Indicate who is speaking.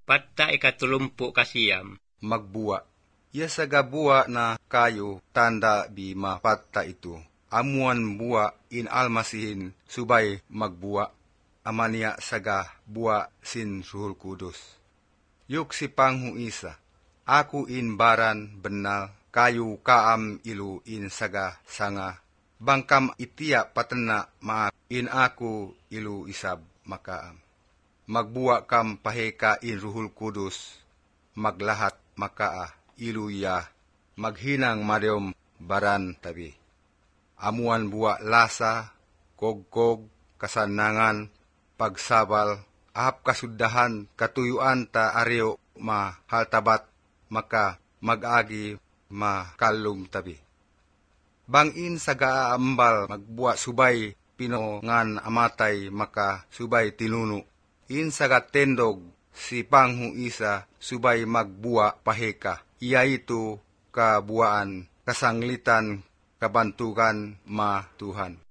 Speaker 1: Patta ikatulumpo kasiyam.
Speaker 2: Magbuwa. Iya sa gabuwa na kayo tanda bi mapatta ito. Amuan buwa in almasihin subay magbuwa. Amania saga buwa sin Suhul Kudus. Yuk si Panghu Isa. Aku in baran benal kayo kaam ilu in saga sanga. Bangkam itiya patena ma in aku ilu isab makaam. Magbuwa kam paheka in Ruhul Kudus. Maglahat makaa ilu ya. Maghinang maryom baran tabi. Amuan buwa lasa, kogkog, kasanangan, pagsabal, ahap kasudahan, katuyuan ta areo ma haltabat, maka mag-agi ma kalum tabi. Bangin sa gaambal magbuwa subay pinongan amatay maka subay tinuno. In sa gatendog si Panghu Isa subay magbuwa paheka. Iya ito kabuaan, kasanglitan, kabantugan ma Tuhan.